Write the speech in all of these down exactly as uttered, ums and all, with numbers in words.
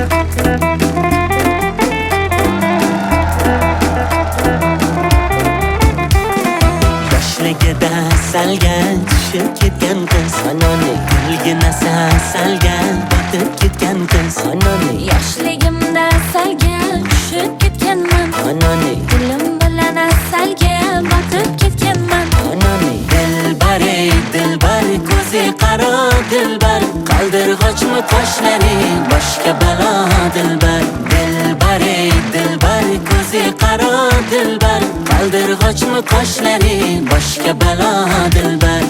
Yoshligida salga tushib ketgan qiz Anoni gulgina salga botib ketgan qiz Anoni Yoshligimda salga tushib ketganman Anoni Dilim bilan salga botib ketganman Anoni Dilbar ey dilbar ko'zi qaro dilbar Qaldirg'ochmi qoshlaring boshqa balo dilbar Dilbar ey dilbar ko'zi qaro dilbar Qaldirg'ochmi qoshlaring boshqa balo dilbar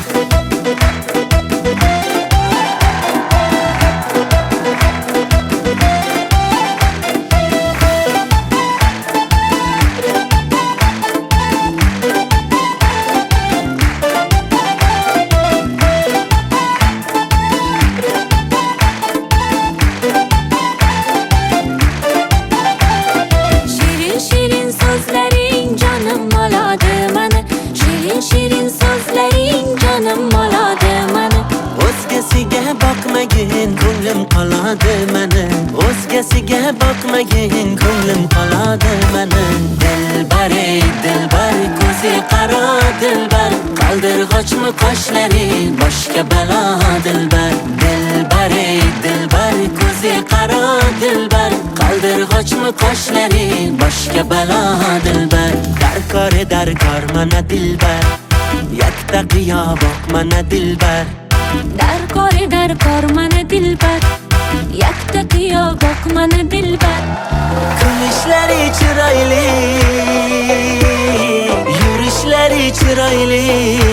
Shirin so'zlaring jonim oladi mani O'zgasiga boqmagin ko'nglim qoladi mani O'zgasiga boqmagin ko'nglim qoladi mani Dilbar ey dilbar ko'zi qaro dilbar Qaldirg'ochmi qoshlaring boshqa balo dilbar Dilbar ey dilbar ko'zi qaro dilbar Qaldirg'ochmi qoshlaring boshqa balo dilbar Darkor darkor mana dilbar Yakta qiyo boq mana dilbar Darkor darkor mana dilbar Yakta qiyo boq mana dilbar Kulishlari chiroyli Yurishlari chiroyli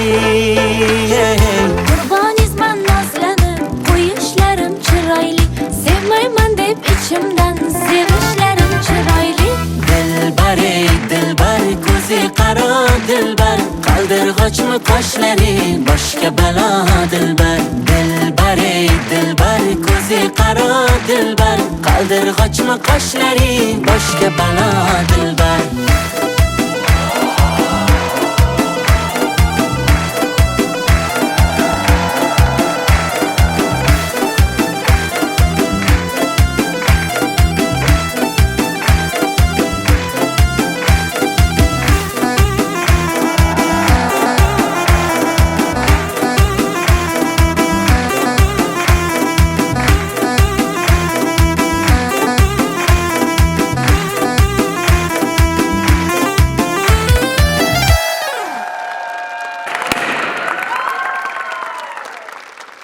Qurbonizman nozlanib qo'yishlarim chiroyli Sevmayman deb ichimdan sevishlarim chiroyli Dilbar ey dilbar ko'zi qaro dilbar Qaldirg'ochmi qoshlaring boshqa balo dilbar Dilbar ey dilbar ko'zi qaro dilbar Qaldirg'ochmi qoshlaring boshqa balo dilbar